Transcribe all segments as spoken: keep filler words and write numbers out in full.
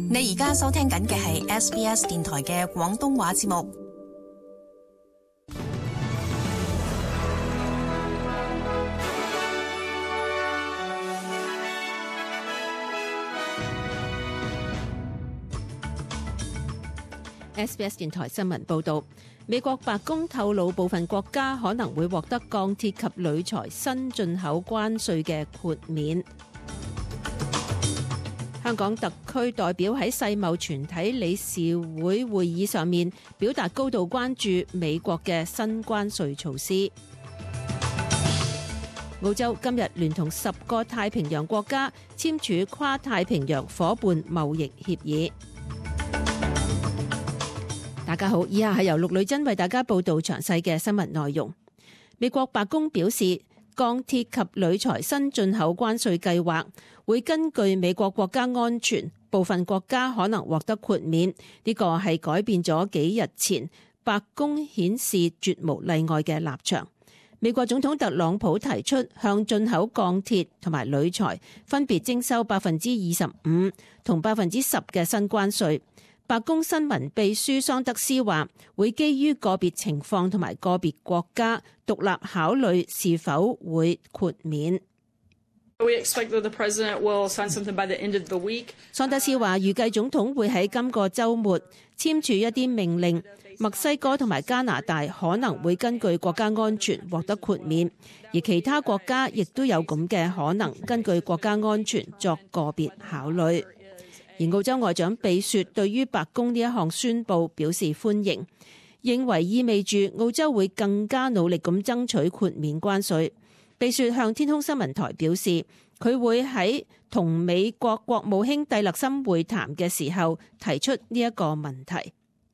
你而家收聽緊嘅係 S B S 電台嘅廣東話節目。 S B S 電台新聞報道，美國白宮透露部分國家可能會獲得鋼鐵及鋁材新進口關稅嘅豁免。香港特區代表喺世貿全體理事會會議上面表達高度關注美國嘅新關稅措施。澳洲今日聯同十個太平洋國家簽署跨太平洋夥伴貿易協議。大家好，以下係由陸女珍為大家報道詳細嘅新聞內容。美國白宮表示，鋼鐵及鋁材新進口關稅計劃會根據美國國家安全，部分國家可能獲得豁免。呢個係改變咗幾日前白宮顯示絕無例外嘅立場。美國總統特朗普提出向進口鋼鐵同埋鋁材分別徵收百分之二十五同百分之十嘅新關稅。白宮新聞秘書桑德斯話，會基於個別情況同埋個別國家獨立考慮是否會豁免。桑德斯話，預計總統會喺今個週末簽署一啲命令，墨西哥同埋加拿大可能會根據國家安全獲得豁免，而其他國家亦都有咁嘅可能根據國家安全作個別考慮。而澳洲外長比雪對於白宮呢一項宣佈表示歡迎，認為意味住澳洲會更加努力咁爭取豁免關稅。比雪向天空新聞台表示，佢會喺同美國國務卿蒂勒森會談嘅時候提出呢一個問題。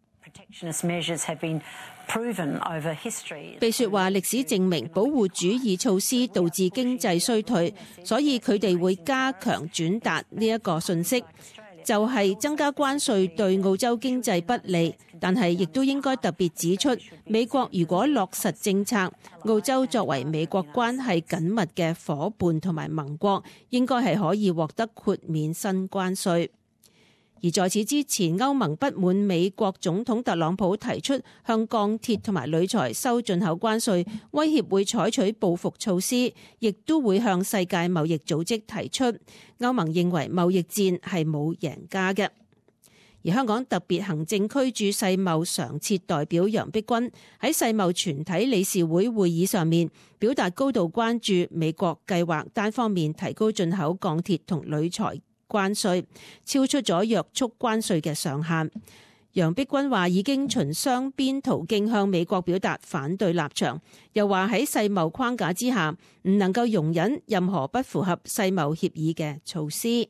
比雪話，歷史證明保護主義措施導致經濟衰退，所以佢哋會加強轉達呢一個信息。就係增加關稅對澳洲經濟不利，但係亦都應該特別指出，美國如果落實政策，澳洲作為美國關係緊密嘅夥伴同埋盟國，應該係可以獲得豁免新關稅。而在此之前，歐盟不滿美國總統特朗普提出向鋼鐵同埋鋁材收進口關稅，威脅會採取報復措施，亦都會向世界貿易組織提出。歐盟認為貿易戰係冇贏家嘅。而香港特別行政區駐世貿常設代表楊碧君喺世貿全體理事會會議上面表達高度關注美國計劃單方面提高進口鋼鐵同鋁材關稅，超出咗約束關稅嘅上限。楊碧君話已經循雙邊途徑向美國表達反對立場，又話喺世貿框架之下唔能夠容忍任何不符合世貿協議嘅措施。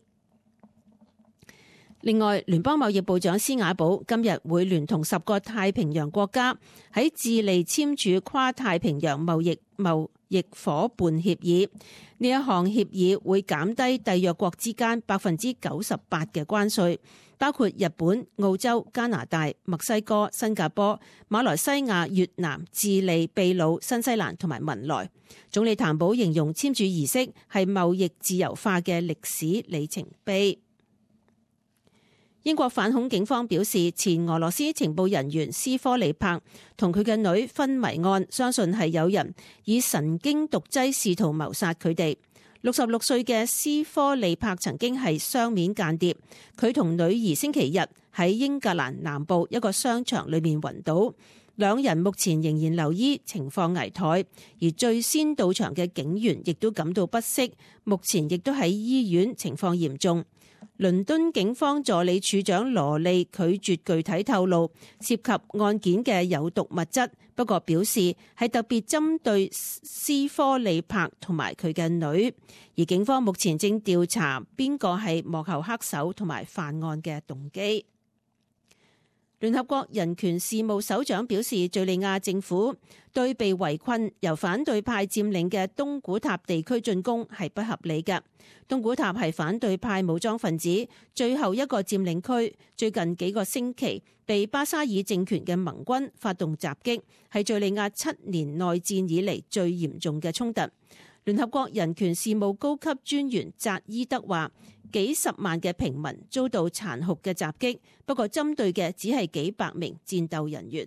另外，聯邦貿易部長施雅寶今日會聯同十個太平洋國家喺智利簽署跨太平洋貿易貿易夥伴協議。呢一項協議會減低締約國之間百分之九十八嘅關稅，包括日本、澳洲、加拿大、墨西哥、新加坡、馬來西亞、越南、智利、秘魯、新西蘭同埋文萊。總理譚寶形容簽署儀式係貿易自由化嘅歷史里程碑。英國反恐警方表示，前俄羅斯情報人員斯科利柏同佢嘅女昏迷案，相信係有人以神經毒劑試圖謀殺佢哋。六十六歲嘅斯科利柏曾經係雙面間諜，佢同女兒星期日喺英格蘭南部一個商場裏面暈倒，兩人目前仍然留醫，情況危殆。而最先到場嘅警員亦都感到不適，目前亦都喺醫院，情況嚴重。倫敦警方助理處長羅利拒絕具體透露涉及案件嘅有毒物質，不過表示係特別針對斯科利柏同埋佢嘅女，而警方目前正調查邊個係幕後黑手同埋犯案嘅動機。聯合國人權事務首長表示，敘利亞政府對被圍困由反對派佔領嘅東古塔地區進攻係不合理嘅。東古塔係反對派武裝分子最後一個佔領區，最近幾個星期被巴沙爾政權嘅盟軍發動襲擊，係敘利亞七年內戰以嚟最嚴重嘅衝突。 聯合國人權事務高級專員扎伊德話，幾十萬嘅平民遭到殘酷嘅襲擊，不過針對嘅只係幾百名戰鬥人員。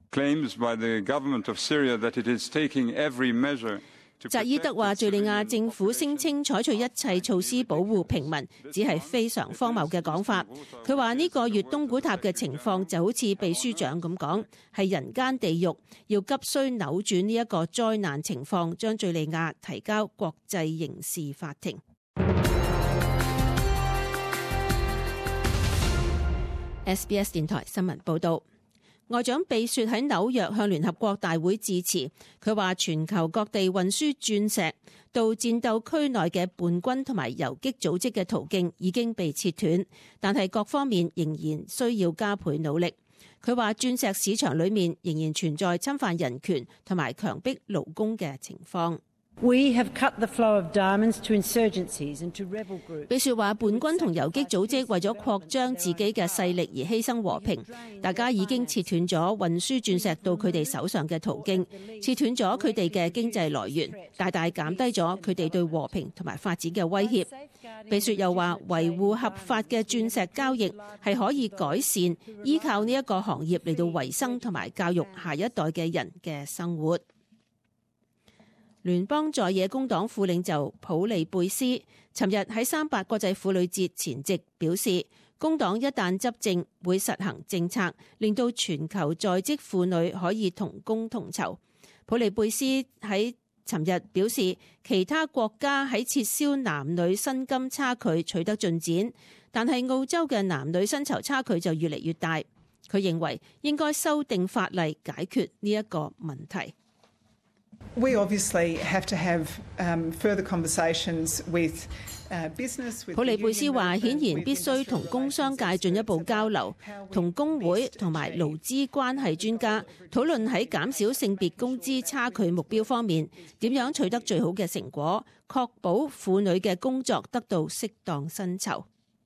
扎伊德話，敘利亞政府聲稱採取一切措施保護平民，只係非常荒謬嘅講法。佢話呢個月東古塔嘅情況就好似秘書長咁講，係人間地獄，要急需扭轉呢一個災難情況，將敘利亞提交國際刑事法庭。S B S 電台新聞報道。外長貝雪喺紐約向聯合國大會致辭，佢話全球各地運輸鑽石到戰鬥區內嘅叛軍同埋游擊組織嘅途徑已經被切斷，但係各方面仍然需要加倍努力。佢話鑽石市場裏面仍然存在侵犯人權同埋強迫勞工嘅情況。 We have cut the flow of diamonds to insurgencies and to rebel groups. 貝雪話，叛軍同游擊組織為咗擴張自己嘅勢力而犧牲和平，大家已經切斷咗運輸鑽石到佢哋手上嘅途徑，切斷咗佢哋嘅經濟來源，大大減低咗佢哋對和平同埋發展嘅威脅。貝雪又話，維護合法嘅鑽石交易係可以改善依靠呢一個行業嚟到維生同埋教育下一代嘅人嘅生活。聯邦在野工黨副領袖普利貝斯尋日喺三八國際婦女節前夕表示，工黨一旦執政會實行政策，令到全球在職婦女可以同工同酬。普利貝斯喺尋日表示，其他國家喺撤銷男女薪金差距取得進展，但係澳洲嘅男女薪酬差距就越嚟越大。佢認為應該修訂法例解決呢一個問題。 We obviously have to have um, further conversations with uh, business. 普利貝斯話：顯然必須同工商界進一步交流，同工會同埋勞資關係專家討論喺減少性別工資差距目標方面點樣取得最好嘅成果，確保婦女嘅工作得到適當薪酬。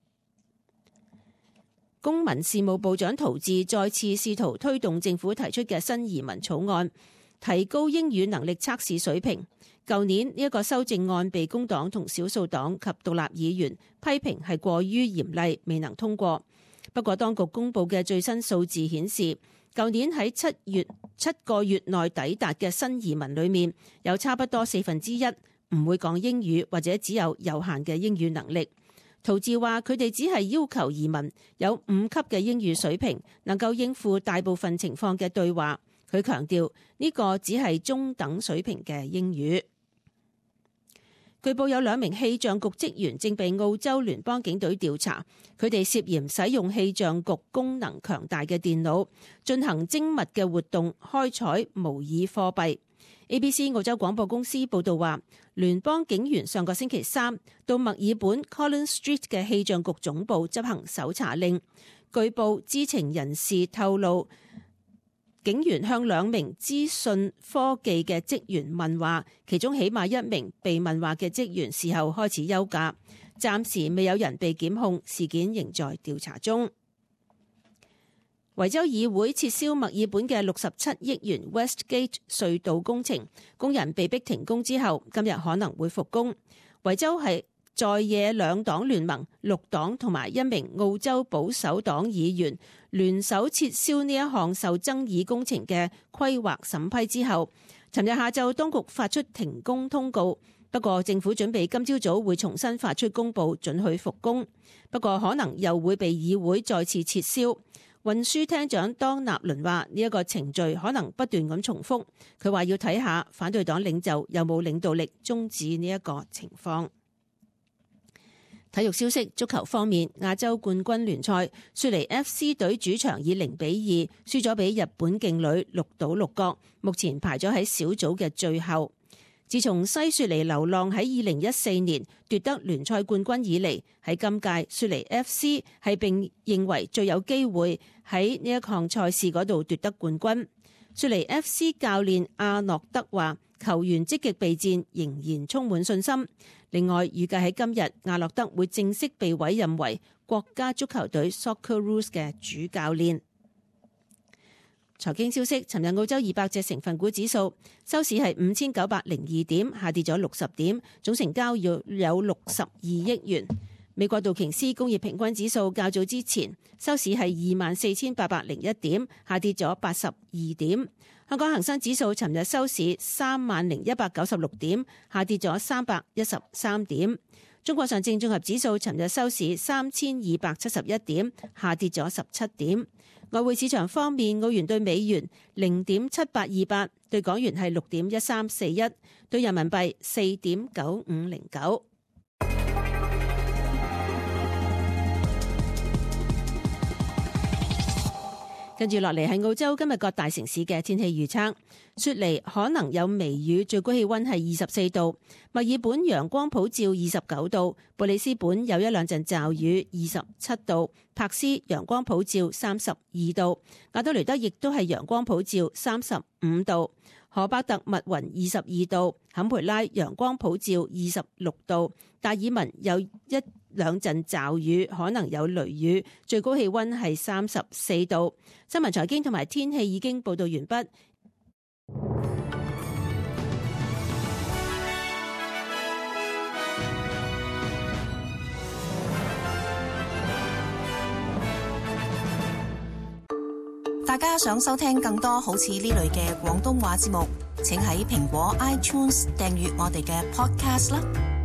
公民事務部長陶智再次試圖推動政府提出嘅新移民草案，提高英語能力測試水平。舊年呢一個修正案被工黨同少數黨及獨立議員批評係過於嚴厲，未能通過。不過當局公布嘅最新數字顯示，舊年喺七月七個月內抵達嘅新移民裏面，有差不多四分之一唔會講英語或者只有有限嘅英語能力。陶智話佢哋只係要求移民有五級嘅英語水平，能夠應付大部分情況嘅對話。佢強調呢個只係中等水平嘅英語。據報有兩名氣象局職員正被澳洲聯邦警隊調查，佢哋涉嫌使用氣象局功能強大嘅電腦進行精密嘅活動，開採模擬貨幣。A B C 澳洲廣播公司報道話，聯邦警員上個星期三到墨爾本 Collins Street 嘅氣象局總部執行搜查令。據報知情人士透露，警員向兩名資訊科技嘅職員問話，其中起碼一名被問話嘅職員事後開始休假，暫時未有人被檢控，事件仍在調查中。維州議會撤銷墨爾本嘅六十七億元 Westgate 隧道工程，工人被逼停工之後，今日可能會復工。維州係在野兩黨聯盟綠黨同埋一名澳洲保守黨議員聯手撤銷呢一項受爭議工程嘅規劃審批之後，尋日下晝當局發出停工通告。不過政府準備今朝早會重新發出公佈，准許復工，不過可能又會被議會再次撤銷。運輸廳長當納倫話呢一個程序可能不斷咁重複，佢話要睇下反對黨領袖有冇領導力終止呢一個情況。體育消息，足球方面，亞洲冠軍聯賽，雪梨 F C 隊主場以零比二輸咗俾日本勁旅鹿島鹿角，目前排咗喺小組嘅最後。自從西雪梨流浪喺二零一四年奪得聯賽冠軍以嚟，喺今屆雪梨 F C 係並認為最有機會喺呢一項賽事嗰度奪得冠軍。雪梨 F C 教練阿諾德話，球員積極備戰，仍然充滿信心。另外，預計喺今日，阿諾德會正式被委任為國家足球隊 Socceroos 嘅主教練。 財經消息，尋日澳洲二百隻成分股指數收市係五千九百零二點，下跌咗六十點，總成交要有六十二億元。美國道瓊斯工業平均指數較早之前收市係二萬四千八百零一點，下跌咗八十二點。香港恒生指數尋日收市三萬零一百九十六點，下跌咗三百一十三點。中國上證綜合指數尋日收市三千二百七十一點，下跌咗十七點。外匯市場方面，澳元對美元零點七八二八，對港元係六點一三四一，對人民幣四點九五零九。跟住落嚟係澳洲今日各大城市嘅天氣預測。雪梨可能有微雨，最高氣溫係二十四度；墨爾本陽光普照二十九度；布里斯本有一兩陣驟雨二十七度；柏斯陽光普照三十二度；亞德雷德亦都係陽光普照三十五度；荷巴特密雲二十二度；坎培拉陽光普照二十六度；達爾文有一兩陣驟雨，可能有雷雨，最高氣溫係三十四度。新聞財經同埋天氣已經報道完畢。 大家想收聽更多好似呢類嘅廣東話節目，請喺蘋果 iTunes 訂閱我哋嘅 podcast 啦。